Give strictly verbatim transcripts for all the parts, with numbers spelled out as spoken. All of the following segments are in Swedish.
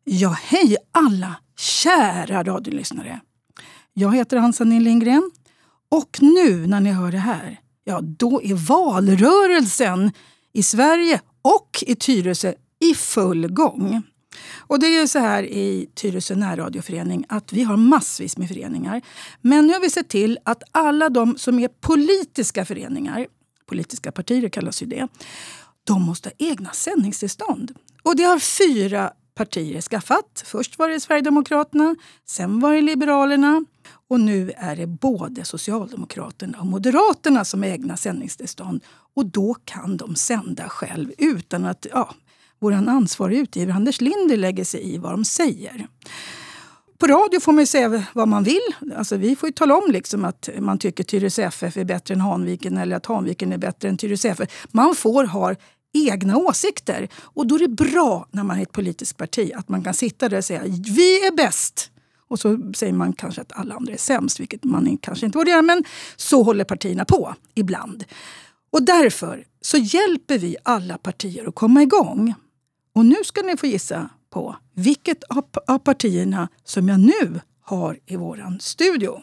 Ja, hej alla kära radiolyssnare. Jag heter Ann-Sannin Lindgren och nu när ni hör det här, ja då är valrörelsen i Sverige och i Tyresö i full gång. Och det är ju så här i Tyresö närradioförening att vi har massvis med föreningar. Men nu har vi sett till att alla de som är politiska föreningar, politiska partier kallas ju det, de måste ha egna sändningstillstånd. Och det har fyra partier skaffat. Först var det Sverigedemokraterna, sen var det Liberalerna och nu är det både Socialdemokraterna och Moderaterna som har egna sändningstillstånd. Och då kan de sända själv utan att ja, vår ansvariga utgivare Anders Linder lägger sig i vad de säger. På radio får man ju säga vad man vill. Alltså vi får ju tala om liksom att man tycker Tyresö F F är bättre än Hanviken eller att Hanviken är bättre än Tyresö F F. Man får ha egna åsikter. Och då är det bra när man är ett politiskt parti att man kan sitta där och säga vi är bäst. Och så säger man kanske att alla andra är sämst, vilket man kanske inte borde göra, men så håller partierna på ibland. Och därför så hjälper vi alla partier att komma igång. Och nu ska ni få gissa på vilket av partierna som jag nu har i våran studio.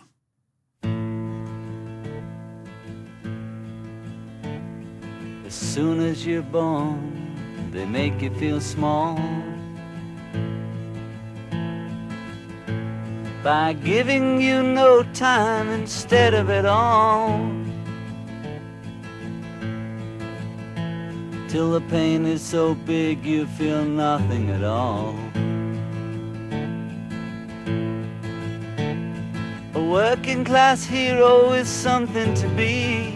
As soon as you're born, they make you feel small by giving you no time instead of it all, till the pain is so big you feel nothing at all. A working class hero is something to be.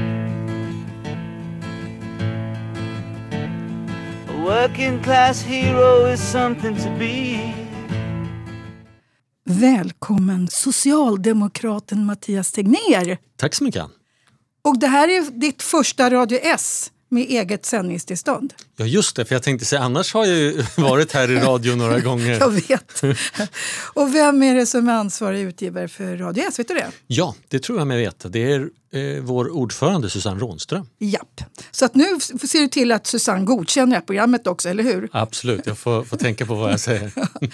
A working class hero is something to be. Välkommen socialdemokraten Mattias Tegnér. Tack så mycket. Och det här är ditt första Radio S med eget sändningstillstånd. Ja just det, för jag tänkte säga annars har jag ju varit här i radio några gånger. Jag vet. Och vem är det som är ansvarig utgivare för Radio S, vet du det? Ja, det tror jag mig veta. Det är eh, vår ordförande Susanne Rånström. Japp. Så att nu ser du till att Susanne godkänner det här programmet också, eller hur? Absolut, jag får, får tänka på vad jag säger.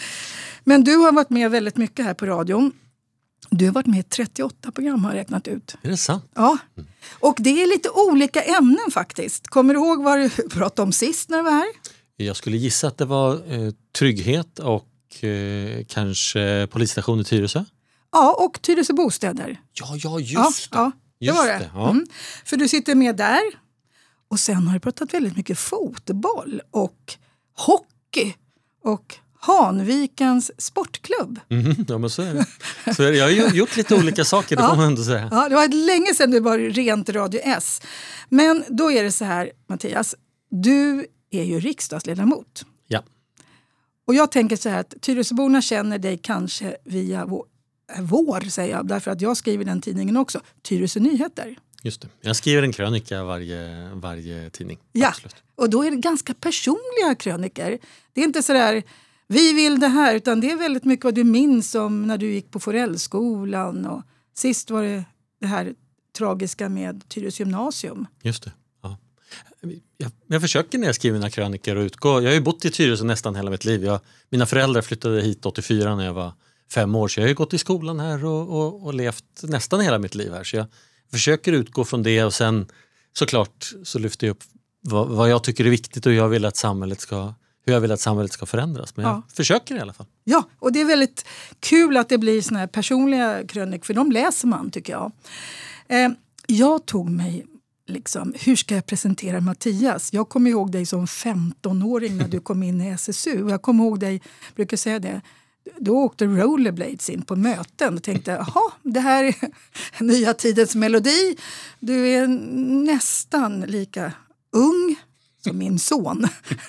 Men du har varit med väldigt mycket här på radion. Du har varit med i trettioåtta program har jag räknat ut. Är det sant? Ja, och det är lite olika ämnen faktiskt. Kommer du ihåg vad du pratade om sist när du var här? Jag skulle gissa att det var eh, trygghet och eh, kanske polisstation i Tyresö. Ja, och Tyresö bostäder. Ja, ja, just ja, det. Ja, det just var det. det ja. Mm. För du sitter med där. Och sen har du pratat väldigt mycket fotboll och hockey och Hanvikens sportklubb. Mm, ja, men så är det. Så är det. Jag har gjort lite olika saker, det ja. får man ändå säga. Ja, det var länge sedan du var rent Radio S. Men då är det så här, Mattias. Du är ju riksdagsledamot. Ja. Och jag tänker så här att Tyresöborna känner dig kanske via vår, vår, säger jag. Därför att jag skriver den tidningen också. Tyresö Nyheter. Just det. Jag skriver en krönika varje, varje tidning. Ja, absolut. Och då är det ganska personliga kröniker. Det är inte så där, vi vill det här, utan det är väldigt mycket vad du minns om när du gick på Forellskolan. Och sist var det det här tragiska med Tyresö gymnasium. Just det, ja. Jag, jag försöker när jag skriver mina kröniker och utgå. Jag har ju bott i Tyresö nästan hela mitt liv. Jag, mina föräldrar flyttade hit åttiofyra när jag var fem år. Så jag har ju gått i skolan här och, och, och levt nästan hela mitt liv här. Så jag försöker utgå från det och sen såklart så lyfter jag upp vad, vad jag tycker är viktigt och jag vill att samhället ska, hur jag vill att samhället ska förändras. Men jag ja. försöker i alla fall. Ja, och det är väldigt kul att det blir såna här personliga krönik, för de läser man tycker jag. Eh, jag tog mig liksom, hur ska jag presentera Mattias? Jag kommer ihåg dig som femtonåring när du kom in i S S U. Och jag kommer ihåg dig, brukar säga det, då åkte rollerblades in på möten och tänkte, jaha, det här är nya tidens melodi. Du är nästan lika ung som min son.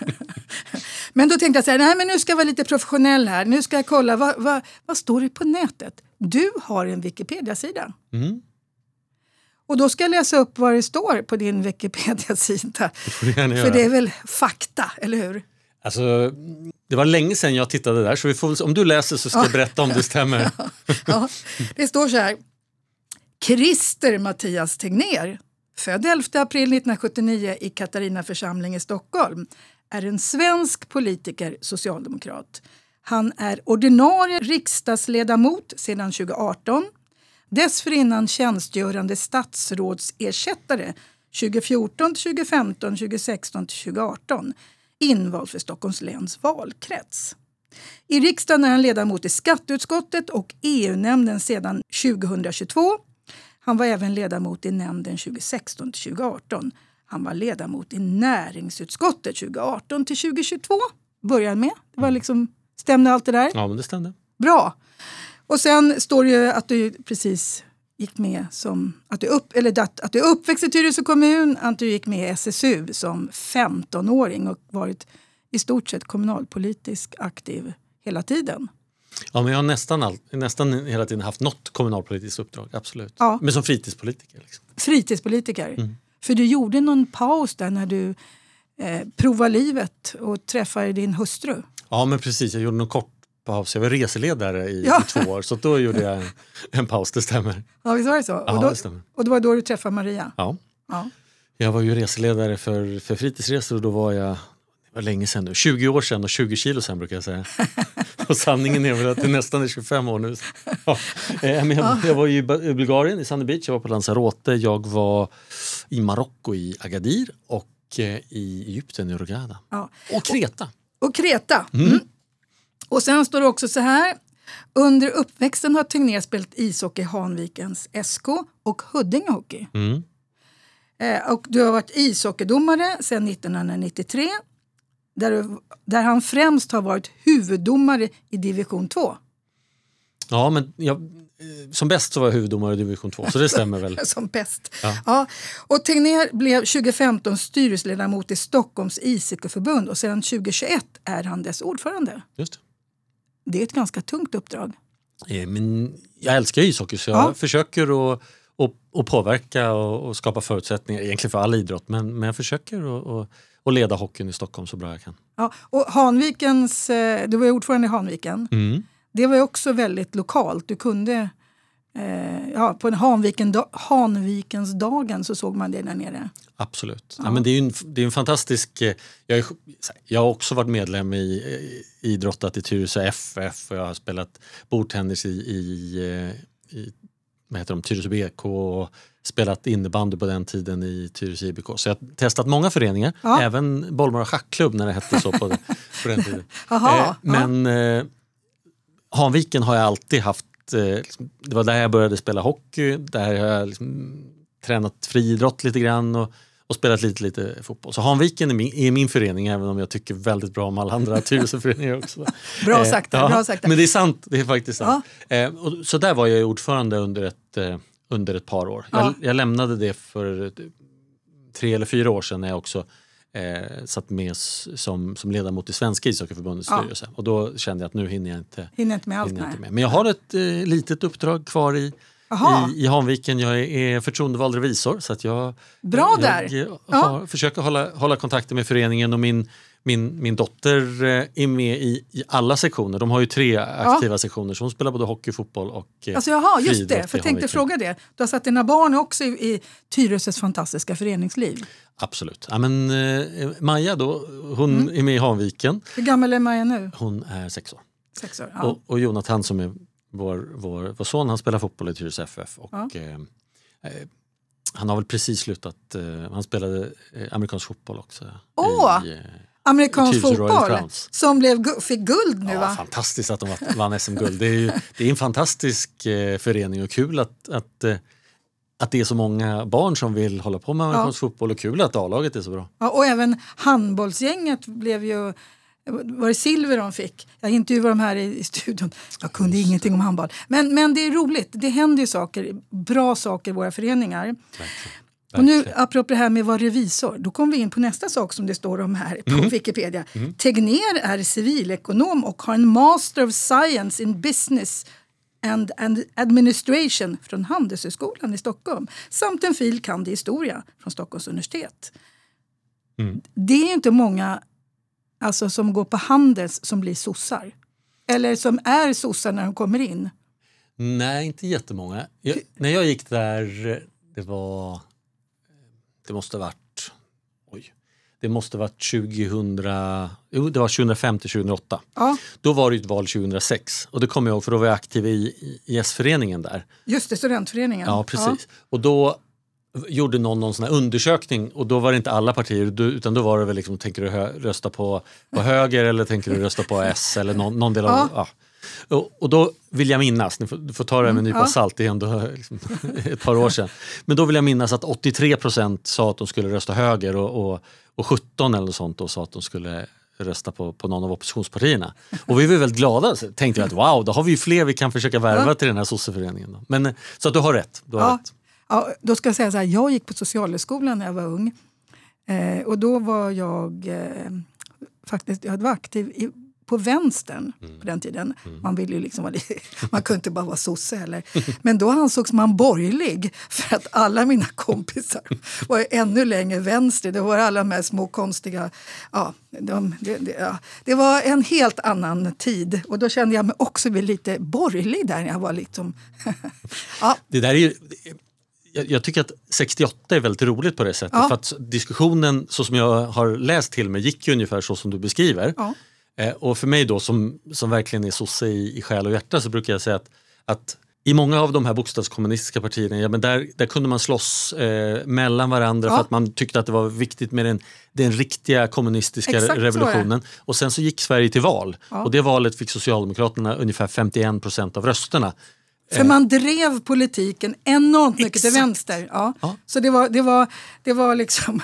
Men då tänkte jag så här, nej men nu ska jag vara lite professionell här. Nu ska jag kolla, vad, vad, vad står det på nätet? Du har en Wikipedia-sida. Mm. Och då ska jag läsa upp vad det står på din Wikipedia-sida. Det För det är väl fakta, eller hur? Alltså, det var länge sedan jag tittade där, så vi får, om du läser så ska jag berätta om det stämmer. Ja, det står så här. Christer Mattias Tegnér, född elfte april nittonhundrasjuttionio i Katarina församling i Stockholm, är en svensk politiker, socialdemokrat. Han är ordinarie riksdagsledamot sedan tjugo arton. Dessförinnan tjänstgörande statsrådsersättare tjugo fjorton till tjugo femton, tjugo sexton till tjugo arton. Invald för Stockholms läns valkrets. I riksdagen är han ledamot i skatteutskottet och E U-nämnden sedan tjugohundratjugotvå. Han var även ledamot i nämnden tjugo sexton till tjugo arton. Han var ledamot i näringsutskottet tjugo arton till tjugo tjugotvå. Började med. Det var liksom, stämde allt det där? Ja, men det stämde. Bra. Och sen står det ju att du precis gick med som, att du, upp, eller att, att du är uppväxt i Tyresö kommun, att du gick med i S S U som femtonåring och varit i stort sett kommunalpolitisk aktiv hela tiden. Ja, men jag har nästan, all, nästan hela tiden haft något kommunalpolitiskt uppdrag, absolut. Ja. Men som fritidspolitiker. Liksom. Fritidspolitiker. Mm. För du gjorde någon paus där när du eh, provade livet och träffade din hustru. Ja, men precis. Jag gjorde någon kort paus. Jag var reseledare i, ja. i två år, så då gjorde jag en, en paus, det stämmer. Ja, visst var det så? Ja, och, då, det stämmer. Och det var då du träffade Maria? Ja. ja. Jag var ju reseledare för, för fritidsresor och då var jag, det var länge sedan nu, tjugo år sedan och tjugo kilo sedan brukar jag säga. Och sanningen är väl att det nästan är tjugofem år nu. Ja. Men jag, jag var ju i Bulgarien, i Sunny Beach, jag var på Lanzarote, jag var i Marocko, i Agadir och i Egypten, i Hurghada. Ja. Och Kreta. Och, och Kreta. Mm. Mm. Och sen står det också så här. Under uppväxten har Tegnér spelat ishockey i Hanvikens S K och Huddinge Hockey. Mm. Eh, och du har varit ishockeydomare sedan nittonhundranittiotre. Där, där han främst har varit huvuddomare i division två. Ja, men jag, som bäst så var jag huvuddomare i division två, så det stämmer väl. Som bäst. Ja. Ja. Och Tegnér blev tjugo femton styrelseledamot i Stockholms ishockeyförbund och sedan tjugo tjugoett är han dess ordförande. Just det. Det är ett ganska tungt uppdrag. Eh, men jag älskar ishockey så jag ja. försöker att, att, att påverka och, och skapa förutsättningar, egentligen för all idrott, men, men jag försöker att, att, att leda hockeyn i Stockholm så bra jag kan. Ja, och Hanvikens, du var ju ordförande i Hanviken. Mm. Det var ju också väldigt lokalt. Du kunde, eh, ja, på en Hanviken, Hanvikensdagen så såg man det där nere. Absolut. Ja. Ja, men det är ju en, det är en fantastisk... Jag, är, jag har också varit medlem i, i idrottat i Tyresö F F och jag har spelat bordtennis i, i, i vad heter de, Tyresö B K och spelat innebandy på den tiden i Tyresö I B K. Så jag har testat många föreningar, ja. även Bollmora schackklubb när det hette så på, på den tiden. Aha, eh, men eh, Hanviken har jag alltid haft, eh, liksom, det var där jag började spela hockey, där har jag liksom, tränat friidrott lite grann och, och spelat lite, lite fotboll. Så Hanviken är min, är min förening, även om jag tycker väldigt bra om alla andra Tyresöföreningar också. Bra sagt, eh, ja, bra sagt. Men det är sant, det är faktiskt sant. Ja. Eh, och, så där var jag ordförande under ett, eh, under ett par år. Ja. Jag, jag lämnade det för tre eller fyra år sedan när jag också Eh, satt med som, som ledamot i Svenska ishockeyförbundets ja. styrelse. Och då kände jag att nu hinner jag inte, hinner inte med allt. hinner inte med. Men jag har ett eh, litet uppdrag kvar i, i, i Hanviken. Jag är, är förtroendevald revisor. Så att jag, Bra jag, där! Jag, jag har, ja. försöker hålla, hålla kontakter med föreningen och min, min, min dotter eh, är med i, i alla sektioner. De har ju tre aktiva ja. sektioner. Så hon spelar både hockey, fotboll och eh, alltså, jaha, just det. För jag tänkte fråga det. Du har satt dina barn också i, i Tyresös fantastiska föreningsliv. Absolut. Ja, men, eh, Maja då, hon mm. är med i Hanviken. Hur gammal är Maja nu? Hon är sex år. Sex år, ja. Och, och Jonathan som är vår, vår, vår son, han spelar fotboll i Tyresö F F. Och, ja. eh, eh, han har väl precis slutat, eh, han spelade eh, amerikansk fotboll också. Åh! I, eh, amerikansk fotboll som blev, fick guld nu, ja, va? Fantastiskt att de vann S M-guld. Det är, ju, det är en fantastisk eh, förening och kul att, att eh, att det är så många barn som vill hålla på med amerikansk ja. fotboll och kul att A-laget är så bra. Ja, och även handbollsgänget blev ju, var det silver de fick? Jag intervjuade dem här i, i studion. Jag kunde ingenting om handboll. Men, men det är roligt, det händer ju saker, bra saker i våra föreningar. Verkligen. Och nu, apropå det här med att vara revisor, då kommer vi in på nästa sak som det står om här på mm. Wikipedia. Mm. Tegnér är civilekonom och har en Master of Science in Business and, and Administration från Handelshögskolan i Stockholm samt en fil. Kand. I historia från Stockholms universitet. Mm. Det är ju inte många alltså, som går på Handels som blir sossar. Eller som är sossar när de kommer in. Nej, inte jättemånga. Jag, när jag gick där, det var... Det måste ha varit... Oj. det måste vara tjugohundra, jo, det var tjugohundrafem till tjugohundraåtta. Ja. Då var det ett val tjugohundrasex. Och det kommer jag ihåg, för då var jag aktiv i, i S-föreningen där. Just det, studentföreningen. Ja, precis. Ja. Och då gjorde någon någon sån här undersökning, och då var det inte alla partier, utan då var det väl liksom, tänker du hö- rösta på, på höger eller tänker du rösta på S eller någon, någon del av... Ja. Ja. Och, och då vill jag minnas, ni får, du får ta det med en nypa ja. salt, det är ändå liksom, ett par år sedan. Men då vill jag minnas att åttiotre procent sa att de skulle rösta höger och, och, och sjutton eller sånt då sa att de skulle rösta på, på någon av oppositionspartierna. Och vi var väldigt glada, så tänkte jag att wow, då har vi ju fler vi kan försöka värva ja. till den här sosseföreningen. Då. Men, så att du har rätt. Du har ja. rätt. Ja, då ska jag säga så här, jag gick på socialhögskolan när jag var ung. Eh, och då var jag eh, faktiskt, jag var aktiv i, på vänstern mm. på den tiden. Mm. Man ville ju liksom vara, man kunde inte bara vara sosse heller. Men då ansågs man borgerlig för att alla mina kompisar var ännu längre vänster. Det var alla de här små konstiga, ja, de, det, det, ja. det var en helt annan tid. Och då kände jag mig också lite borgerlig där när jag var liksom... ja. Det där är ju... Jag, jag tycker att sextioåtta är väldigt roligt på det sättet. Ja. För att diskussionen, så som jag har läst till mig, gick ju ungefär så som du beskriver. Ja. Eh, och för mig då, som, som verkligen är sosse i, i själ och hjärta, så brukar jag säga att, att i många av de här bokstavskommunistiska partierna, ja, men där, där kunde man slåss eh, mellan varandra ja. för att man tyckte att det var viktigt med den, den riktiga kommunistiska Exakt revolutionen. Och sen så gick Sverige till val. Ja. Och det valet fick Socialdemokraterna ungefär femtioen procent av rösterna. För man drev politiken enormt mycket Exakt. till vänster. Ja. Ja. Så det var, det var, det var liksom...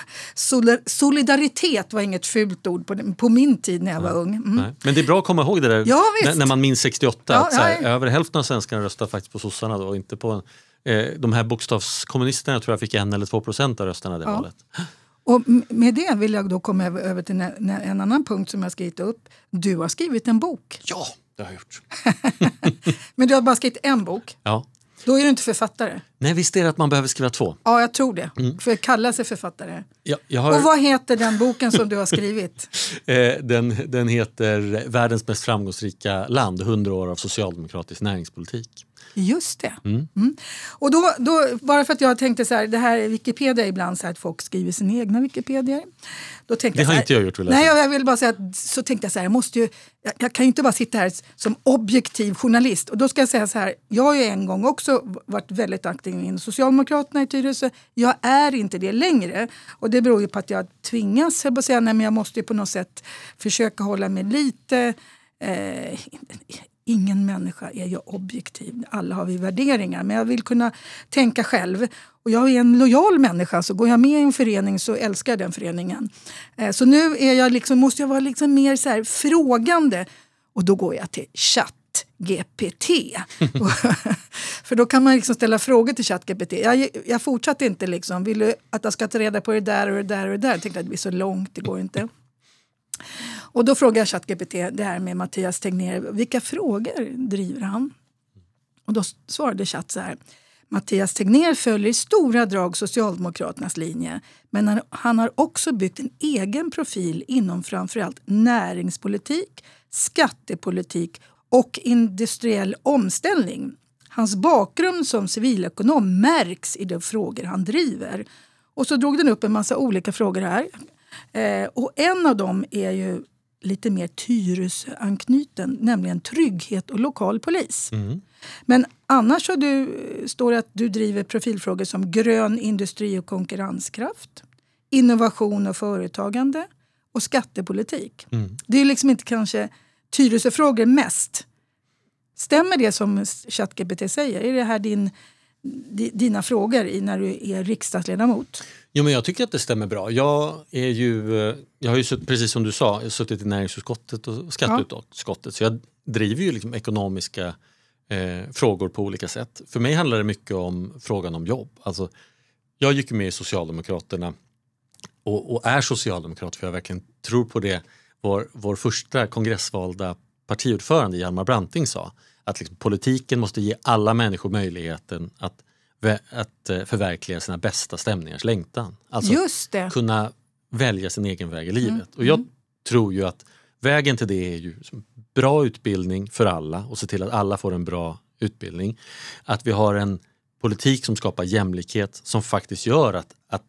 Solidaritet var inget fult ord på, på min tid när jag var ung. Mm. Nej. Men det är bra att komma ihåg det där ja, när, när man minns sextioåtta. Ja, att så här, ja. över hälften av svenskarna röstade faktiskt på sossarna då, och inte på... Eh, de här bokstavskommunisterna tror jag fick en eller två procent av rösterna det ja. valet. Och med det vill jag då komma över till en, en annan punkt som jag skrivit upp. Du har skrivit en bok. Ja, det har jag gjort. Men du har bara skrivit en bok? Ja. Då är du inte författare? Nej, visst är det att man behöver skriva två. Ja, jag tror det. Mm. För att kalla sig författare. Ja, jag har... Och vad heter den boken som du har skrivit? eh, den, den heter Världens mest framgångsrika land, hundra år av socialdemokratisk näringspolitik. Just det. Mm. Mm. Och då, då, bara för att jag tänkte så här, det här är Wikipedia ibland så här att folk skriver sina egna Wikipedia. Då tänkte det jag har här, inte jag gjort. Vill jag nej, jag vill bara säga att så tänkte jag så här, jag måste ju, jag, jag kan ju inte bara sitta här som objektiv journalist. Och då ska jag säga så här, jag har ju en gång också varit väldigt aktiv inom Socialdemokraterna i Tyresö. Jag är inte det längre. Och det beror ju på att jag tvingas, jag bara säga, nej men jag måste ju på något sätt försöka hålla mig lite... Eh, Ingen människa är ju objektiv. Alla har vi värderingar. Men jag vill kunna tänka själv. Och jag är en lojal människa. Så går jag med i en förening så älskar jag den föreningen. Så nu är jag liksom, måste jag vara liksom mer så här frågande. Och då går jag till ChatGPT. För då kan man liksom ställa frågor till ChatGPT. Jag, jag fortsatte inte liksom. Vill du att jag ska ta reda på det där och det där och det där? Jag tänkte att det blir så långt. Det går inte. Och då frågar jag ChatGPT det här med Mattias Tegnér. Vilka frågor driver han? Och då svarade Chat så här. Mattias Tegnér följer i stora drag Socialdemokraternas linje. Men han, han har också byggt en egen profil inom framförallt näringspolitik, skattepolitik och industriell omställning. Hans bakgrund som civilekonom märks i de frågor han driver. Och så drog den upp en massa olika frågor här. Eh, och en av dem är ju lite mer Tyresö-anknuten, nämligen trygghet och lokal polis. Mm. Men annars så du, står det att du driver profilfrågor som grön industri och konkurrenskraft, innovation och företagande och skattepolitik. Mm. Det är liksom inte kanske Tyresö-frågor mest. Stämmer det som ChatGPT säger? Är det här din... dina frågor när du är riksdagsledamot? Jo, men jag tycker att det stämmer bra. Jag är ju, jag har ju suttit, precis som du sa, jag har suttit i näringsutskottet och skatteutskottet. Ja. Så jag driver ju liksom ekonomiska eh, frågor på olika sätt. För mig handlar det mycket om frågan om jobb. Alltså, jag gick med i Socialdemokraterna och, och är socialdemokrat för jag verkligen tror på det. Vår, vår första kongressvalda partiordförande Hjalmar Branting sa. Att liksom politiken måste ge alla människor möjligheten att, att förverkliga sina bästa stämningars längtan. Alltså Just det. kunna välja sin egen väg i livet. Mm. Och jag tror ju att vägen till det är ju bra utbildning för alla och se till att alla får en bra utbildning. Att vi har en politik som skapar jämlikhet som faktiskt gör att, att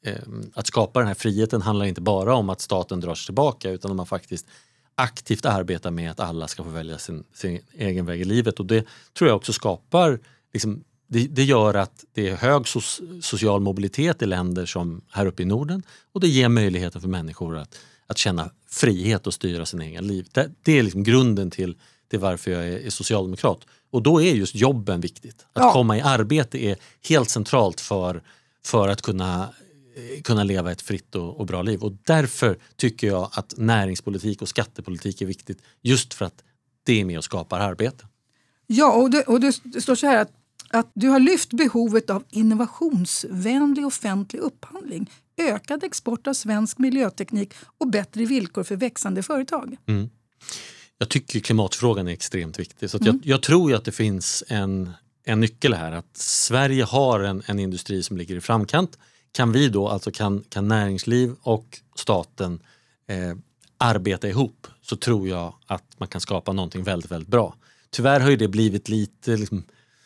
eh, att skapa den här friheten handlar inte bara om att staten drar sig tillbaka, utan om man faktiskt aktivt arbetar med att alla ska få välja sin, sin egen väg i livet. Och det tror jag också skapar, liksom, det, det gör att det är hög so- social mobilitet i länder som här uppe i Norden, och det ger möjligheten för människor att, att känna frihet och styra sin egen liv. Det, det är liksom grunden till, till varför jag är, är socialdemokrat. Och då är just jobben viktigt. Att ja. komma i arbete är helt centralt för, för att kunna, kunna leva ett fritt och, och bra liv. Och därför tycker jag att näringspolitik och skattepolitik är viktigt, just för att det är med och skapar arbete. Ja, och det, och det står så här att, att du har lyft behovet av innovationsvänlig offentlig upphandling, ökad export av svensk miljöteknik och bättre villkor för växande företag. Mm. Jag tycker klimatfrågan är extremt viktig. Så att Mm. jag, jag tror ju att det finns en, en nyckel här. Att Sverige har en, en industri som ligger i framkant. Kan vi då, alltså kan, kan näringsliv och staten eh, arbeta ihop, så tror jag att man kan skapa någonting väldigt, väldigt bra. Tyvärr har ju det blivit lite... Liksom,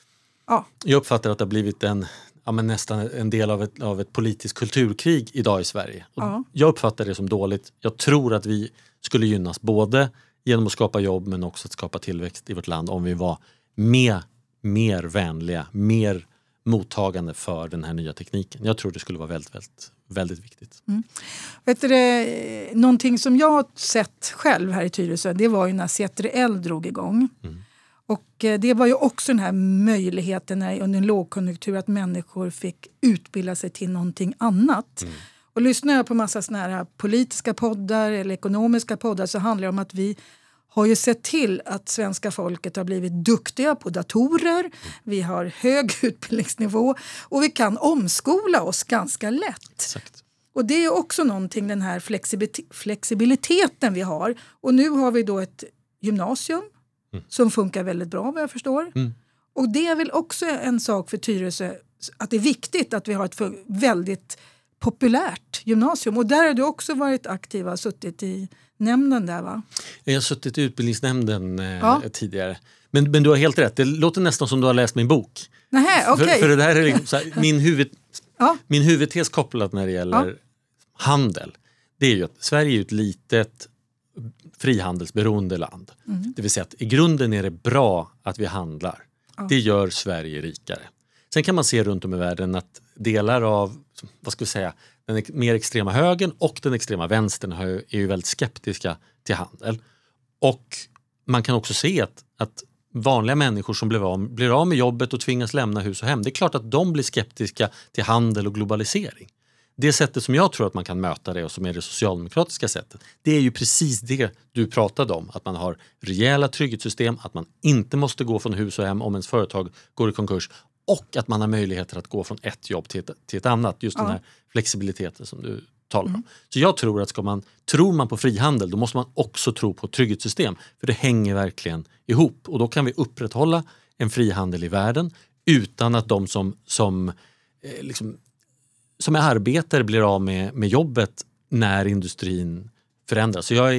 ja. Jag uppfattar att det har blivit en, ja, men nästan en del av ett, av ett politiskt kulturkrig idag i Sverige. Och ja. Jag uppfattar det som dåligt. Jag tror att vi skulle gynnas både genom att skapa jobb, men också att skapa tillväxt i vårt land om vi var med, mer vänliga, mer mottagande för den här nya tekniken. Jag tror det skulle vara väldigt, väldigt, väldigt viktigt. Mm. Vet du, det, någonting som jag har sett själv här i Tyresö, det var ju när C tre L drog igång. Mm. Och det var ju också den här möjligheten när, under en lågkonjunktur, att människor fick utbilda sig till någonting annat. Mm. Och lyssnar jag på massa såna här politiska poddar eller ekonomiska poddar, så handlar det om att vi har ju sett till att svenska folket har blivit duktiga på datorer. Mm. Vi har hög utbildningsnivå och vi kan omskola oss ganska lätt. Exakt. Och det är också någonting, den här flexibilitet, flexibiliteten vi har. Och nu har vi då ett gymnasium mm. som funkar väldigt bra, vad jag förstår. Mm. Och det är väl också en sak för Tyresö, att det är viktigt att vi har ett för väldigt populärt gymnasium. Och där har du också varit aktiv och suttit i nämnden där, va? Jag har suttit i utbildningsnämnden eh, ja. tidigare. Men, men du har helt rätt. Det låter nästan som du har läst min bok. Nähä, okej. För, för det där är liksom så här, min, huvud, ja. min huvudtes kopplat när det gäller ja. handel. Det är ju att Sverige är ett litet frihandelsberoende land. Mm. Det vill säga att i grunden är det bra att vi handlar. Ja. Det gör Sverige rikare. Sen kan man se runt om i världen att delar av, vad ska vi säga, den mer extrema högern och den extrema vänstern är ju väldigt skeptiska till handel. Och man kan också se att, att vanliga människor som blir av, blir av med jobbet och tvingas lämna hus och hem, det är klart att de blir skeptiska till handel och globalisering. Det sättet som jag tror att man kan möta det, och som är det socialdemokratiska sättet, det är ju precis det du pratade om. Att man har rejäla trygghetssystem, att man inte måste gå från hus och hem om ens företag går i konkurs, och att man har möjligheter att gå från ett jobb till ett, till ett annat. Just ja. den här flexibiliteten som du talar om. Mm. Så jag tror att ska man, tror man på frihandel, då måste man också tro på trygghetssystem. För det hänger verkligen ihop. Och då kan vi upprätthålla en frihandel i världen utan att de som, som, eh, liksom, som är arbetare blir av med, med jobbet när industrin förändras. Så jag är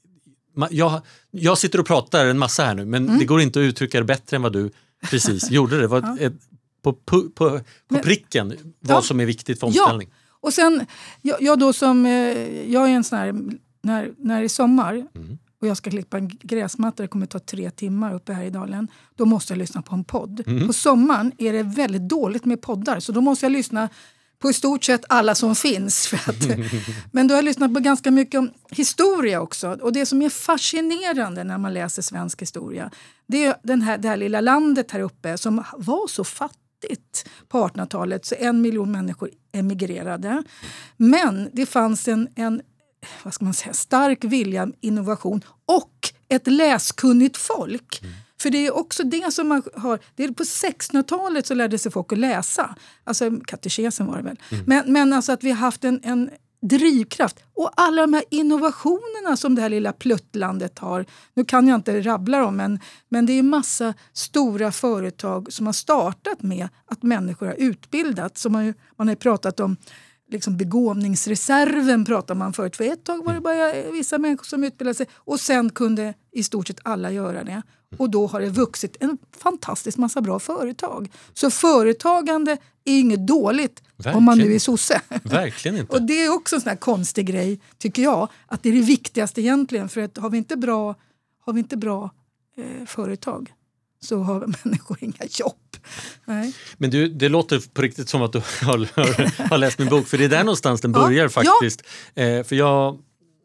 Jag, jag sitter och pratar en massa här nu, men mm. det går inte att uttrycka det bättre än vad du precis gjorde. Det var ja. ett, på, på, på men, pricken vad ja. som är viktigt för omställning. Ja. Och sen, jag, jag då som, jag är en sån här, när, när det är sommar mm. och jag ska klippa en gräsmatta, det kommer ta tre timmar uppe här i dalen, då måste jag lyssna på en podd. Mm. På sommaren är det väldigt dåligt med poddar, så då måste jag lyssna på i stort sett alla som finns. För att, men då har jag lyssnat på ganska mycket om historia också. Och det som är fascinerande när man läser svensk historia, det är den här, det här lilla landet här uppe som var så fattigt på artonhundratalet, så en miljon människor emigrerade. Men det fanns en, en vad ska man säga, stark vilja, innovation och ett läskunnigt folk. Mm. För det är också det som man har, det är på sextonhundratalet så lärde sig folk att läsa. Alltså katekesen var det väl. Mm. Men, men alltså att vi har haft en, en drivkraft. Och alla de här innovationerna som det här lilla pluttlandet har. Nu kan jag inte rabbla dem, men, men det är massa stora företag som har startat med att människor har utbildat. Som man, ju, man har ju pratat om liksom begåvningsreserven pratar man förut. För ett tag var det bara vissa människor som utbildade sig och sen kunde i stort sett alla göra det. Och då har det vuxit en fantastisk massa bra företag. Så företagande är inget dåligt. Verkligen. Om man nu är sosse. Verkligen inte. Och det är också en sån här konstig grej, tycker jag. Att det är det viktigaste egentligen. För att har vi inte bra, har vi inte bra eh, företag så har människor inga jobb. Nej. Men du, det låter på riktigt som att du har, har, har läst min bok. För det är där någonstans den börjar ja, faktiskt. Ja. Eh, för jag...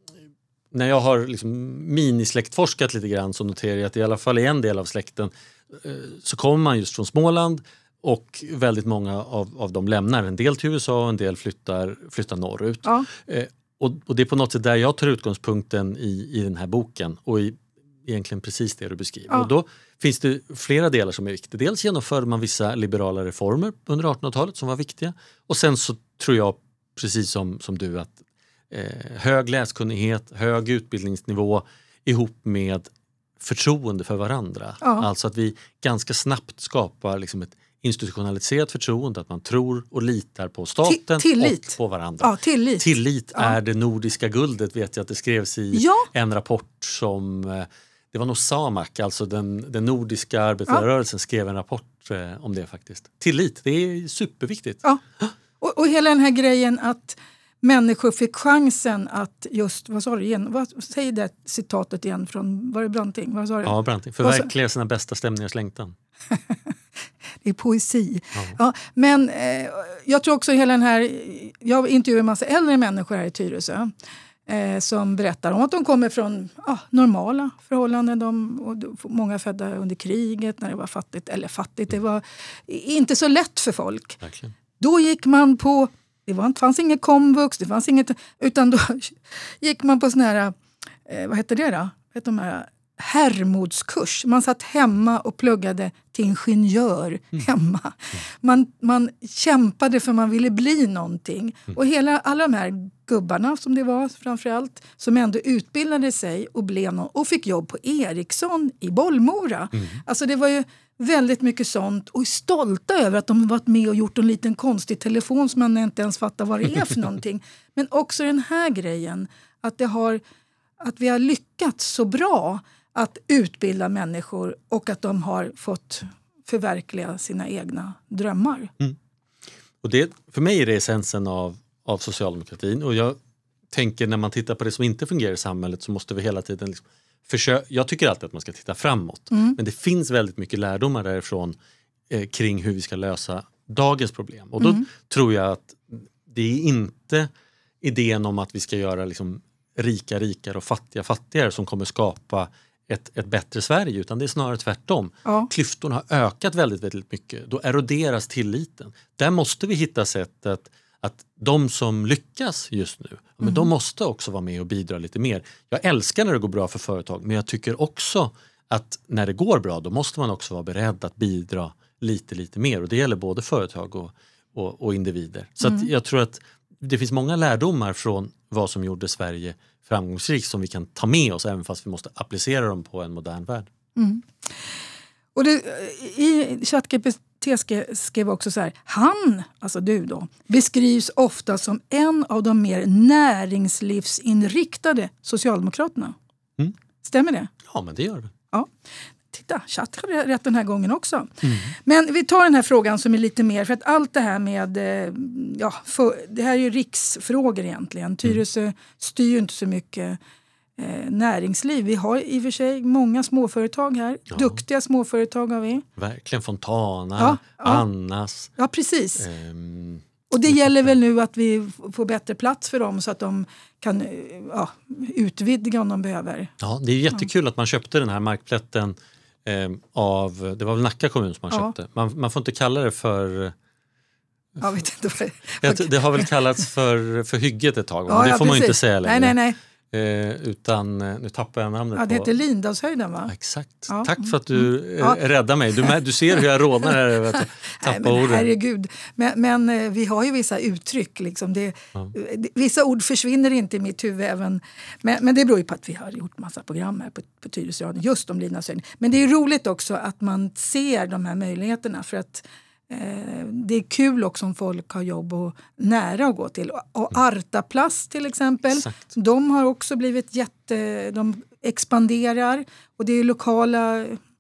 När jag har liksom minisläktforskat lite grann så noterar jag att i alla fall i en del av släkten eh, så kommer man just från Småland och väldigt många av, av dem lämnar. En del till U S A och en del flyttar, flyttar norrut. Ja. Eh, och, och det är på något sätt där jag tar utgångspunkten i, i den här boken och i egentligen precis det du beskriver. Ja. Och då finns det flera delar som är viktiga. Dels genomförde man vissa liberala reformer under artonhundratalet som var viktiga. Och sen så tror jag precis som, som du att Eh, hög läskunnighet, hög utbildningsnivå ihop med förtroende för varandra. Ja. Alltså att vi ganska snabbt skapar liksom ett institutionaliserat förtroende, att man tror och litar på staten tillit. Och på varandra. Ja, tillit tillit ja. är det nordiska guldet, vet jag att det skrevs i ja. en rapport som, det var nog Samak, alltså den, den nordiska arbetarrörelsen ja. skrev en rapport eh, om det faktiskt. Tillit, det är superviktigt. Ja. Och, och hela den här grejen att människor fick chansen att just, vad sa du igen? Vad, säg det citatet igen från, var det Branting? Vad sa du? Ja, Branting. Förverkliga sina bästa stämningars längtan. Det är poesi. Ja. Ja, men eh, jag tror också hela den här, jag intervjuar en massa äldre människor här i Tyresö eh, som berättar om att de kommer från ah, normala förhållanden. De, och många födda under kriget när det var fattigt, eller fattigt, det var inte så lätt för folk. Verkligen. Då gick man på Det, var, det fanns inget komvux, det fanns inget, utan då gick man på sån här, eh, vad heter det då? Vet de här, Hermodskurs. Man satt hemma och pluggade till ingenjör mm. hemma. Man, man kämpade för man ville bli någonting. Mm. Och hela, alla de här gubbarna som det var framförallt, som ändå utbildade sig och, blev någon, och fick jobb på Ericsson i Bollmora. Mm. Alltså det var ju väldigt mycket sånt och stolta över att de varit med och gjort en liten konstig telefon som man inte ens fattar vad det är för någonting. Men också den här grejen att, det har, att vi har lyckats så bra att utbilda människor och att de har fått förverkliga sina egna drömmar. Mm. Och det, för mig är det essensen av, av socialdemokratin. Och jag tänker när man tittar på det som inte fungerar i samhället så måste vi hela tiden liksom försöka, jag tycker alltid att man ska titta framåt. Mm. Men det finns väldigt mycket lärdomar därifrån eh, kring hur vi ska lösa dagens problem. Och då mm. tror jag att det är inte idén om att vi ska göra liksom rika rikare och fattiga fattigare som kommer skapa ett, ett bättre Sverige, utan det är snarare tvärtom. Ja. Klyftorna har ökat väldigt, väldigt mycket. Då eroderas tilliten. Där måste vi hitta sätt att, att de som lyckas just nu, men mm. de måste också vara med och bidra lite mer. Jag älskar när det går bra för företag, men jag tycker också att när det går bra, då måste man också vara beredd att bidra lite, lite mer. Och det gäller både företag och, och, och individer. Så mm. att jag tror att det finns många lärdomar från vad som gjorde Sverige framgångsrikt som vi kan ta med oss även fast vi måste applicera dem på en modern värld. Mm. Och det, i ChatGPT skrev också så här, han, alltså du då, beskrivs ofta som en av de mer näringslivsinriktade socialdemokraterna. Mm. Stämmer det? Ja, men det gör det. Ja. Titta, chatt hade rätt den här gången också. Mm. Men vi tar den här frågan som är lite mer, för att allt det här med, ja, för, det här är ju riksfrågor egentligen. Tyresö mm. styr ju inte så mycket eh, näringsliv. Vi har i och för sig många småföretag här. Ja. Duktiga småföretag har vi. Verkligen, Fontana, ja, ja. Annas. Ja, precis. Um, Och det gäller väl nu att vi får bättre plats för dem så att de kan ja, utvidga om de behöver. Ja, det är jättekul ja. att man köpte den här markplätten eh, av, det var väl Nacka kommun som man ja. köpte. Man, man får inte kalla det för... Jag vet inte vad det, det har väl kallats för, för hygget ett tag, men ja, det får ja, man inte säga längre. Nej, nej, nej. Eh, utan, nu tappar jag namnet ja, det på... heter Lindalshöjden, va? Exakt. Ja. Tack för att du mm. ja. räddar mig. Du, du ser hur jag rådnar här över att tappa nej, men, orden. Herregud. Men, men vi har ju vissa uttryck. Liksom. Det, ja. Vissa ord försvinner inte i mitt huvud. Även, men, men det beror ju på att vi har gjort massa program här på, på Tyresö just om Lindalshöjden. Men det är roligt också att man ser de här möjligheterna. För att Eh, det är kul också om folk har jobb och nära att gå till. Och Artaplast till exempel, Exakt. de har också blivit jätte... De expanderar och det är lokala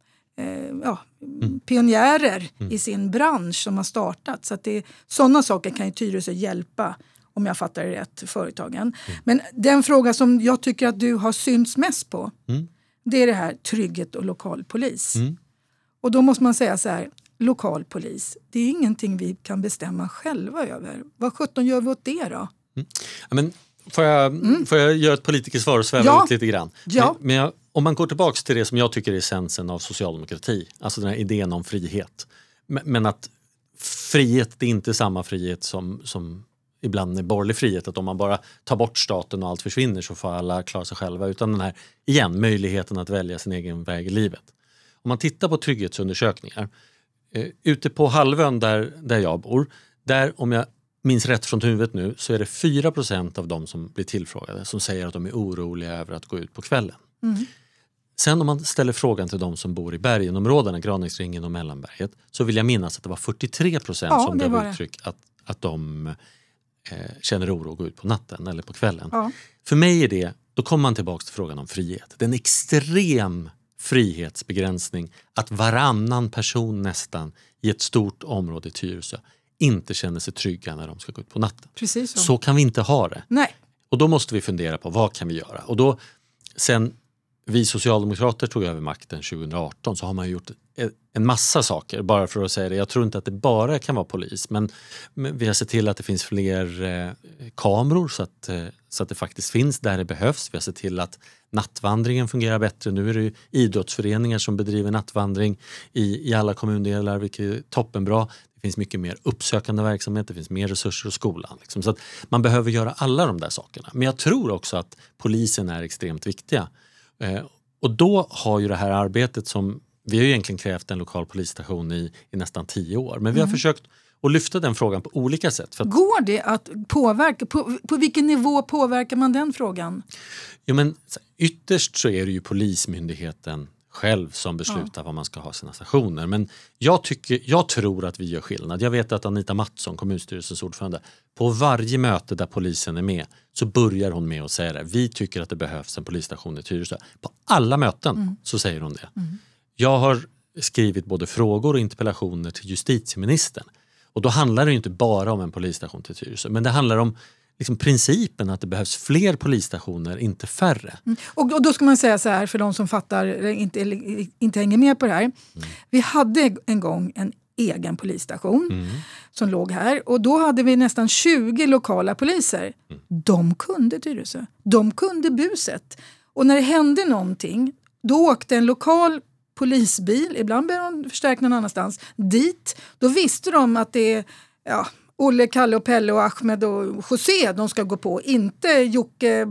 eh, ja, mm. pionjärer mm. i sin bransch som har startat. Så att det, sådana saker kan ju Tyresö hjälpa, om jag fattar det rätt, företagen. Mm. Men den fråga som jag tycker att du har synts mest på, mm. det är det här trygghet och lokalpolis. Mm. Och då måste man säga så här, lokalpolis, det är ingenting vi kan bestämma själva över. Vad sjutton gör vi åt det då? Mm. Ja, men får, jag, mm. får jag göra ett politikersvar och sväva ja. ut lite grann? Ja. Men, men jag, om man går tillbaka till det som jag tycker är essensen av socialdemokrati, alltså den här idén om frihet. Men, men att frihet, det är inte samma frihet som, som ibland är borgerlig frihet, att om man bara tar bort staten och allt försvinner så får alla klara sig själva, utan den här, igen, möjligheten att välja sin egen väg i livet. Om man tittar på trygghetsundersökningar, eh, ute på halvön där, där jag bor, där, om jag minns rätt från huvudet nu, så är det fyra procent av de som blir tillfrågade som säger att de är oroliga över att gå ut på kvällen. Mm. Sen om man ställer frågan till de som bor i bergenområdena, Granängsringen och Mellanberget, så vill jag minnas att det var fyrtiotre procent ja, som gav uttryck att, att de eh, känner oro att gå ut på natten eller på kvällen. Ja. För mig är det, då kommer man tillbaka till frågan om frihet. Det är en extrem frihetsbegränsning att varannan person nästan i ett stort område i Tyresö inte känner sig trygga när de ska gå ut på natten. Precis så. Så kan vi inte ha det. Nej. Och då måste vi fundera på vad kan vi göra. Och då, sen vi socialdemokrater tog över makten tjugo arton, så har man gjort en massa saker. Bara för att säga det, jag tror inte att det bara kan vara polis. Men, men vi har sett till att det finns fler eh, kameror så att, eh, så att det faktiskt finns där det behövs. Vi har sett till att nattvandringen fungerar bättre. Nu är det ju idrottsföreningar som bedriver nattvandring i, i alla kommundelar, vilket är toppenbra. Det finns mycket mer uppsökande verksamhet, det finns mer resurser i skolan. Liksom. Så att man behöver göra alla de där sakerna. Men jag tror också att polisen är extremt viktiga. Eh, och då har ju det här arbetet som, vi har ju egentligen krävt en lokal polisstation i, i nästan tio år. Men vi har mm. försökt att lyfta den frågan på olika sätt. För att, går det att påverka? På, på vilken nivå påverkar man den frågan? Jo, men ytterst så är det ju polismyndigheten själv som beslutar ja. Var man ska ha sina stationer. Men jag, tycker, jag tror att vi gör skillnad. Jag vet att Anita Mattsson, kommunstyrelsens ordförande, på varje möte där polisen är med så börjar hon med att säga det. Vi tycker att det behövs en polisstation i Tyresö. På alla möten mm. så säger hon det. Mm. Jag har skrivit både frågor och interpellationer till justitieministern. Och då handlar det ju inte bara om en polisstation till Tyresö. Men det handlar om liksom principen att det behövs fler polisstationer, inte färre. Mm. Och, och då ska man säga så här, för de som fattar, inte, inte hänger med på det här. Mm. Vi hade en gång en egen polisstation mm. som låg här. Och då hade vi nästan tjugo lokala poliser. Mm. De kunde Tyresö. De kunde buset. Och när det hände någonting, då åkte en lokal polisbil, ibland blev de förstärkt någon annanstans, dit. Då visste de att det är ja, Olle, Kalle och Pelle och Ahmed och José de ska gå på. Inte Jocke,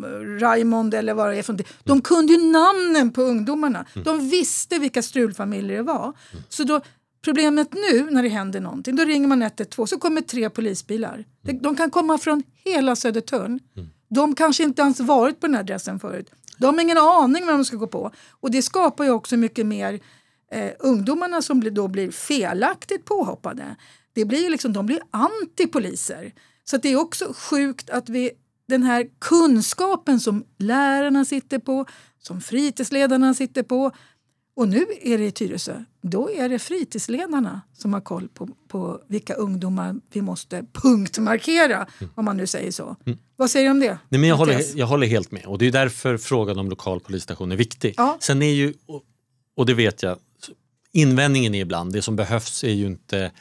Raymond eller vad det är. De, de kunde ju namnen på ungdomarna. De visste vilka strulfamiljer det var. Så då, problemet nu när det händer någonting, då ringer man ett ett två så kommer tre polisbilar. De, de kan komma från hela Södertörn. De kanske inte ens varit på den här adressen förut. De har ingen aning vad de ska gå på. Och det skapar ju också mycket mer eh, ungdomarna som blir, då blir felaktigt påhoppade. Det blir liksom, de blir antipoliser. Så att det är också sjukt att vi, den här kunskapen som lärarna sitter på, som fritidsledarna sitter på. Och nu är det i Tyresö. Då är det fritidsledarna som har koll på, på vilka ungdomar vi måste punktmarkera, mm. om man nu säger så. Mm. Vad säger du om det? Nej, men jag, håller, jag håller helt med. Och det är därför frågan om lokal polisstation är viktig. Ja. Sen är ju, och det vet jag, invändningen är ibland, det som behövs är ju inte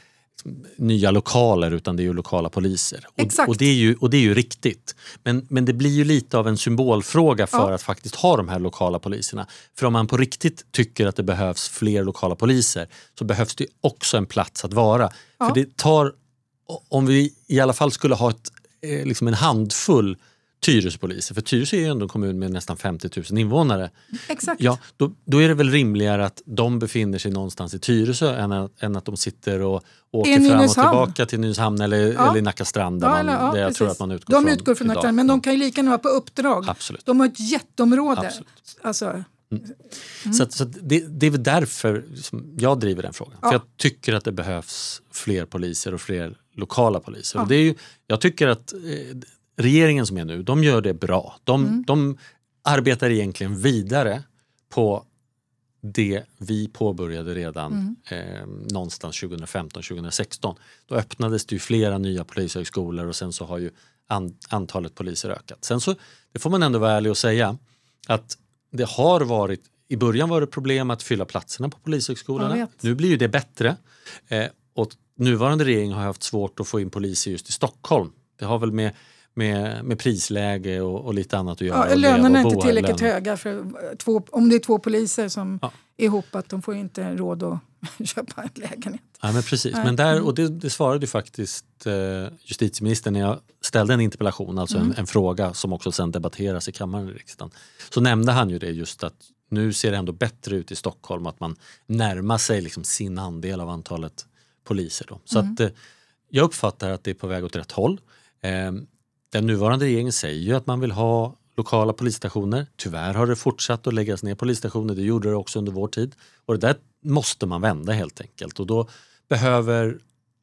nya lokaler utan det är ju lokala poliser. Och, och, det, är ju, och det är ju riktigt. Men, men det blir ju lite av en symbolfråga för ja. Att faktiskt ha de här lokala poliserna. För om man på riktigt tycker att det behövs fler lokala poliser så behövs det också en plats att vara. Ja. För det tar, om vi i alla fall skulle ha ett, liksom en handfull Tyresöpoliser, för Tyresö är ju ändå en kommun med nästan femtio tusen invånare. Exakt. Ja, då, då är det väl rimligare att de befinner sig någonstans i Tyresö än att, än att de sitter och åker fram och tillbaka till Nynäshamn eller, ja. Eller i Nackastrand där, ja, man, eller, ja, där jag tror att man utgår de från. De utgår från Nackastrand, men de kan ju lika gärna vara på uppdrag. Absolut. De har ett jätteområde. Absolut. Alltså, Mm. Mm. Så, så det, det är väl därför som jag driver den frågan. Ja. För jag tycker att det behövs fler poliser och fler lokala poliser. Ja. Och det är ju, jag tycker att eh, regeringen som är nu, de gör det bra. De, mm. de arbetar egentligen vidare på det vi påbörjade redan mm. eh, någonstans tjugo femton tjugo sexton. Då öppnades det ju flera nya polishögskolor och sen så har ju an, antalet poliser ökat. Sen så, det får man ändå vara ärlig och säga, att det har varit, i början var det problem att fylla platserna på polishögskolorna. Nu blir ju det bättre. Eh, och nuvarande regering har haft svårt att få in poliser just i Stockholm. Det har väl med Med, med prisläge och, och lite annat att göra. Ja, lönerna är inte tillräckligt höga för två, om det är två poliser som ja. är ihop, att de får inte råd att köpa en lägenhet. Ja, men precis. Men där, och det, det svarade ju faktiskt eh, justitieministern när jag ställde en interpellation, alltså mm. en, en fråga som också sen debatteras i kammaren i riksdagen. Så nämnde han ju det just att nu ser det ändå bättre ut i Stockholm, att man närmar sig liksom sin andel av antalet poliser. Då. Så mm. att eh, jag uppfattar att det är på väg åt rätt håll. Eh, Den nuvarande regeringen säger ju att man vill ha lokala polisstationer. Tyvärr har det fortsatt att läggas ner polisstationer. Det gjorde det också under vår tid. Och det där måste man vända helt enkelt. Och då behöver,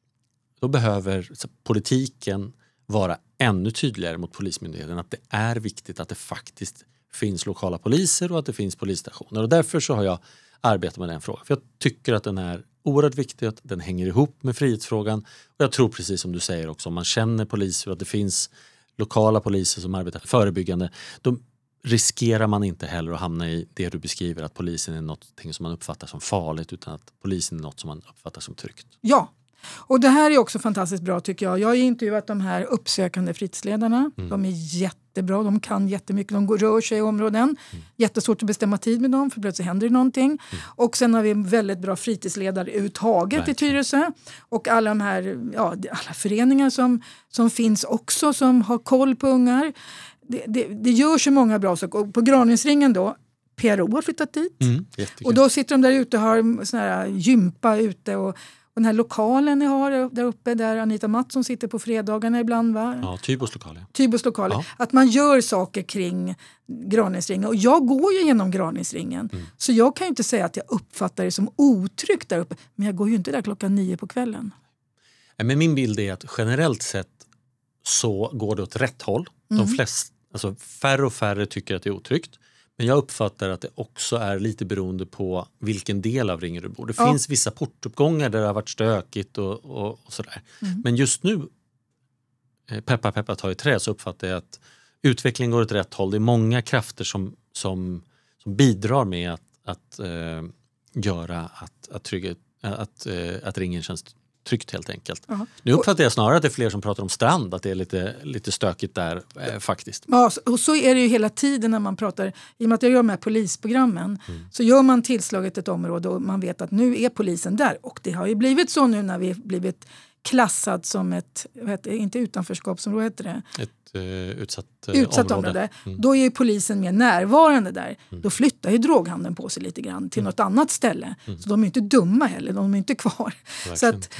då behöver politiken vara ännu tydligare mot polismyndigheten. Att det är viktigt att det faktiskt finns lokala poliser och att det finns polisstationer. Och därför så har jag arbetat med den frågan. För jag tycker att den är oerhört viktig, att den hänger ihop med frihetsfrågan. Och jag tror precis som du säger också, om man känner poliser och att det finns lokala poliser som arbetar förebyggande, då riskerar man inte heller att hamna i det du beskriver, att polisen är något som man uppfattar som farligt, utan att polisen är något som man uppfattar som tryggt. Ja, och det här är också fantastiskt bra tycker jag. Jag har intervjuat de här uppsökande fritidsledarna. Mm. De är jättebra, de kan jättemycket, de går, rör sig i områden. Mm. Jättesvårt att bestämma tid med dem, för plötsligt händer det någonting. Mm. Och sen har vi väldigt bra fritidsledare överhuvudtaget i Tyresö. Och alla de här, ja, alla föreningar som, som finns också, som har koll på ungar. Det, det, det gör så många bra saker. Och på Granängsringen då, P R O har flyttat dit. Mm, och då sitter de där ute och har sån här gympa ute och den här lokalen ni har där uppe, där Anita Mattsson sitter på fredagarna ibland, va? Ja, Tybos lokal. Tybos lokal. Ja. Att man gör saker kring Granängsringen. Och jag går ju genom Granängsringen. Mm. Så jag kan ju inte säga att jag uppfattar det som otryggt där uppe. Men jag går ju inte där klockan nio på kvällen. Men min bild är att generellt sett så går det åt rätt håll. Mm. De flesta, alltså färre och färre tycker att det är otryggt. Men jag uppfattar att det också är lite beroende på vilken del av ringen du bor. Det ja. finns vissa portuppgångar där det har varit stökigt och, och, och sådär. Mm. Men just nu, peppa peppa ta i trä, så uppfattar jag att utvecklingen går åt rätt håll. det är många krafter som, som, som bidrar med att, att äh, göra att, att, trygga, att, äh, att ringen känns tryggt helt enkelt. Uh-huh. Nu uppfattar jag snarare att det är fler som pratar om strand, att det är lite, lite stökigt där eh, faktiskt. Ja, och så är det ju hela tiden när man pratar, i och med att jag gör de här polisprogrammen, mm. så gör man tillslaget ett område och man vet att nu är polisen där. Och det har ju blivit så nu när vi blivit klassad som ett, heter, inte utanförskapsområde heter det. Ett uh, utsatt, uh, utsatt område. område. Mm. Då är ju polisen mer närvarande där. Mm. Då flyttar ju droghandeln på sig lite grann till mm. något annat ställe. Mm. Så de är inte dumma heller, de är inte kvar. Verkligen. Så att,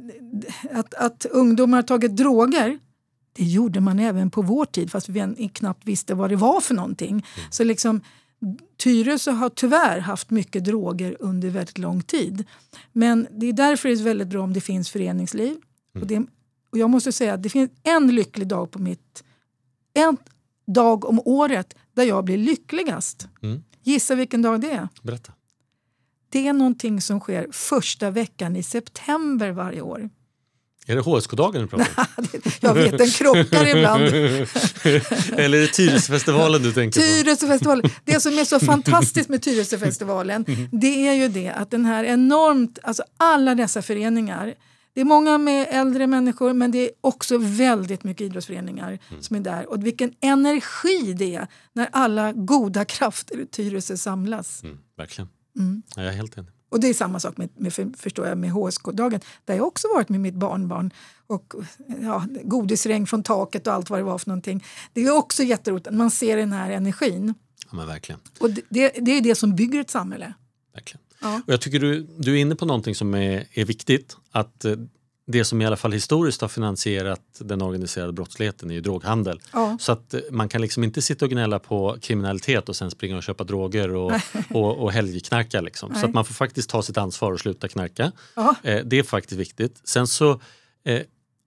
att, att ungdomar har tagit droger, det gjorde man även på vår tid, fast vi knappt visste vad det var för någonting. Mm. Så liksom Tyresö har tyvärr haft mycket droger under väldigt lång tid. Men det är därför det är väldigt bra om det finns föreningsliv. Mm. Och, det, och jag måste säga att det finns en lycklig dag på mitt... En dag om året där jag blir lyckligast. Mm. Gissa vilken dag det är? Berätta. Det är någonting som sker första veckan i september varje år. Är det H S K-dagen du pratar om? Jag vet, den krockar ibland. Eller är det Tyresöfestivalen du tänker på? Tyresöfestivalen. Det som är så fantastiskt med Tyresöfestivalen, det är ju det att den här enormt, alltså alla dessa föreningar, det är många med äldre människor, men det är också väldigt mycket idrottsföreningar mm. som är där. Och vilken energi det är när alla goda krafter i Tyresö samlas. Mm, verkligen. Mm. Ja, jag är helt enig. Och det är samma sak med, med, förstår jag, med H S K-dagen. Där jag också varit med mitt barnbarn. Och ja, godisregn från taket och allt vad det var för någonting. Det är också jätteroligt att man ser den här energin. Ja, men verkligen. Och det, det, det är det som bygger ett samhälle. Verkligen. Ja. Och jag tycker du, du är inne på någonting som är, är viktigt. Att det som i alla fall historiskt har finansierat den organiserade brottsligheten är ju droghandel. Ja. Så att man kan liksom inte sitta och gnälla på kriminalitet och sen springa och köpa droger och, och, och helgknarka. Liksom. Så att man får faktiskt ta sitt ansvar och sluta knarka. Eh, det är faktiskt viktigt. Sen så eh,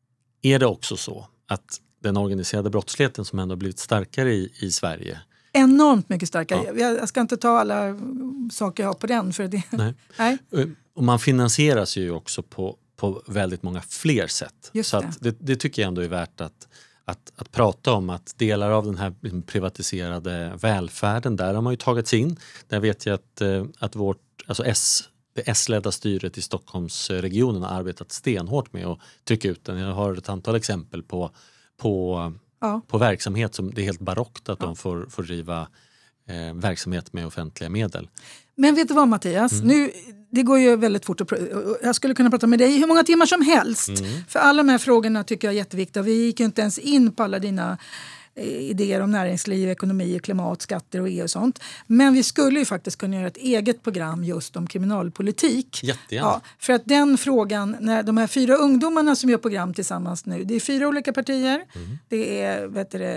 är det också så att den organiserade brottsligheten som ändå har blivit starkare i, i Sverige. Enormt mycket starkare. Ja. Jag, jag ska inte ta alla saker jag har på den. För det. Nej. Nej. Och man finansieras ju också på, på väldigt många fler sätt. Just så det. att det, det tycker jag ändå är värt att, att, att prata om. Att delar av den här privatiserade välfärden, där har man ju tagit sig in. Där vet jag att, att vårt, alltså S, det S-ledda styret i Stockholmsregionen har arbetat stenhårt med att trycka ut den. Jag har ett antal exempel på, på, ja. på verksamhet som det är helt barockt att ja. de får, får driva eh, verksamhet med offentliga medel. Men vet du vad, Mattias? Mm. Nu, det går ju väldigt fort. Att pr- jag skulle kunna prata med dig hur många timmar som helst. Mm. För alla de här frågorna tycker jag är jätteviktiga. Vi gick ju inte ens in på alla dina eh, idéer om näringsliv, ekonomi, klimat, skatter och E U och sånt. Men vi skulle ju faktiskt kunna göra ett eget program just om kriminalpolitik. Jättegärna. Ja, för att den frågan, när de här fyra ungdomarna som gör program tillsammans nu, det är fyra olika partier. Mm. Det är vet du,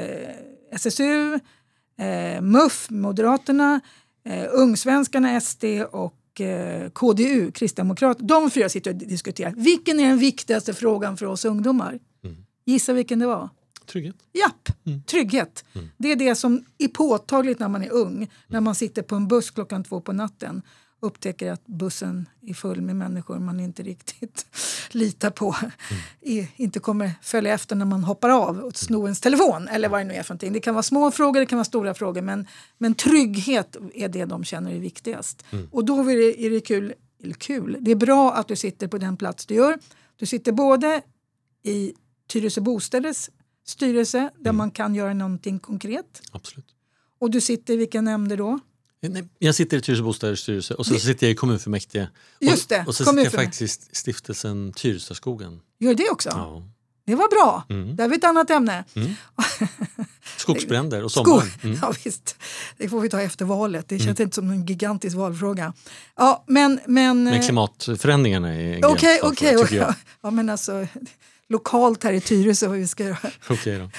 S S U, eh, M U F, Moderaterna, Uh, Ungsvenskarna, S D och uh, K D U, Kristdemokrat. De fyra sitter och diskuterar. Vilken är den viktigaste frågan för oss ungdomar? Mm. Gissa vilken det var? Trygghet. Japp, mm. trygghet. Mm. Det är det som är påtagligt när man är ung. Mm. När man sitter på en buss klockan två på natten. Upptäcker att bussen är full med människor man inte riktigt litar på. Mm. Inte kommer följa efter när man hoppar av och snor ens telefon. Eller vad det nu är för någonting. Det kan vara små frågor, det kan vara stora frågor. Men, men trygghet är det de känner är viktigast. Mm. Och då är det, är det kul, eller kul. Det är bra att du sitter på den plats du gör. Du sitter både i Tyresö Bostäders styrelse. Där mm. man kan göra någonting konkret. Absolut. Och du sitter i vilken nämnd då? Jag sitter i Tyresö Bostäders styrelse och så sitter jag i kommunfullmäktige. Just det. Och, och så sitter jag faktiskt i stiftelsen Tyresöskogen. Gör det också? Ja. Det var bra. Mm. Det är ett annat ämne. Mm. Skogsbränder och sommar. Mm. Ja visst, det får vi ta efter valet. Det känns mm. inte som en gigantisk valfråga. Ja, men, men, men klimatförändringarna är en Okej, okej. Okay, okay. Ja, men alltså lokalt här i Tyresö vad vi ska göra. Okej då.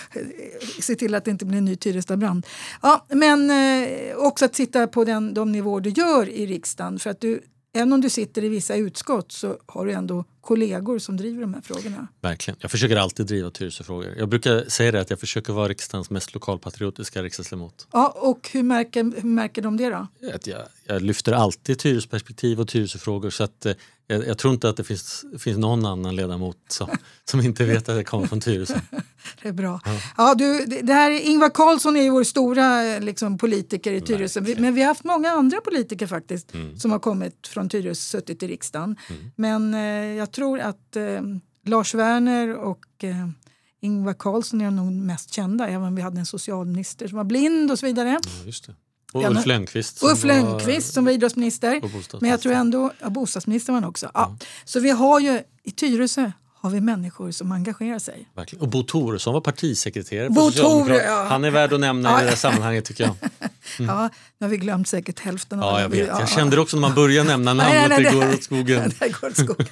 Se till att det inte blir en ny Tyrestabrand. Ja, men eh, också att sitta på den, de nivåer du gör i riksdagen. För att du, även om du sitter i vissa utskott så har du ändå kollegor som driver de här frågorna. Verkligen. Jag försöker alltid driva Tyresöfrågor. Jag brukar säga det att jag försöker vara riksdagens mest lokalpatriotiska riksdagsledamot. Ja, och hur märker, hur märker de det då? Att jag, jag lyfter alltid Tyresöperspektiv och Tyresöfrågor så att eh, jag, jag tror inte att det finns, finns någon annan ledamot som, som inte vet att det kommer från Tyresö. Det är bra. Ja. Ja, du, det här är, Ingvar Carlsson är ju vår stora liksom, politiker i Tyresö. Verkligen. Men vi har haft många andra politiker faktiskt mm. som har kommit från Tyresö, suttit i riksdagen. Mm. Men eh, jag tror att eh, Lars Werner och eh, Ingvar Carlsson är nog mest kända. Även om vi hade en socialminister som var blind och så vidare. Ja, just det. Och ja, Ulf Lönnqvist som, Ulf Lönnqvist som var idrottsminister. Men jag tror ändå, ja, bostadsminister var han också. Ja. Ja. Så vi har ju, i Tyresö har vi människor som engagerar sig. Verkligen. Och Bo Toresson var partisekreterare Bo Tore, ja. Han är värd att nämna ja. i det här sammanhanget tycker jag. Mm. Ja, nu har vi glömt säkert hälften av ja, jag det. vet. Jag ja. kände det också när man börjar nämna namnet, nej, nej, nej, det går åt skogen. Det går åt skogen.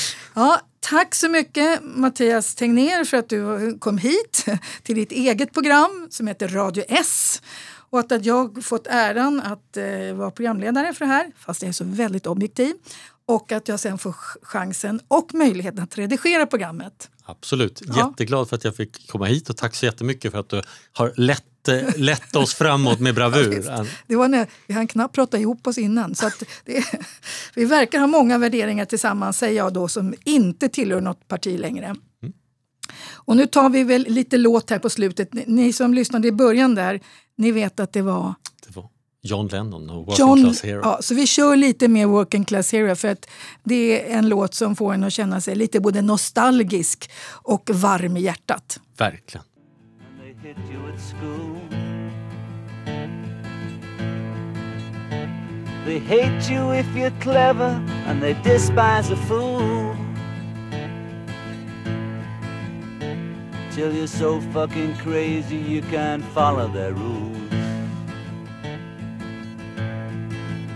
Ja, tack så mycket Mattias Tegnér för att du kom hit till ditt eget program som heter Radio S. Och att jag fått äran att eh, vara programledare för det här, fast jag är så väldigt objektiv. Och att jag sen får chansen och möjligheten att redigera programmet. Absolut. Ja. Jätteglad för att jag fick komma hit och tack så jättemycket för att du har lett, lett oss framåt med bravur. Ja, det var när vi hann knappt prata ihop oss innan. Så att det, vi verkar ha många värderingar tillsammans, säger jag då, som inte tillhör något parti längre. Mm. Och nu tar vi väl lite låt här på slutet. Ni som lyssnade i början där, ni vet att det var... Det var John Lennon och Working John, Class Hero. Ja, så vi kör lite mer Working Class Hero för att det är en låt som får en att känna sig lite både nostalgisk och varm i hjärtat. Verkligen. They hate you if you're clever and they despise a fool. Till you're so fucking crazy you can't follow their rules.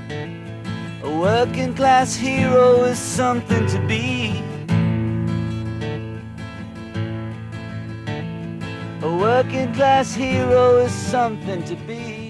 A working class hero is something to be. working class hero is something to be.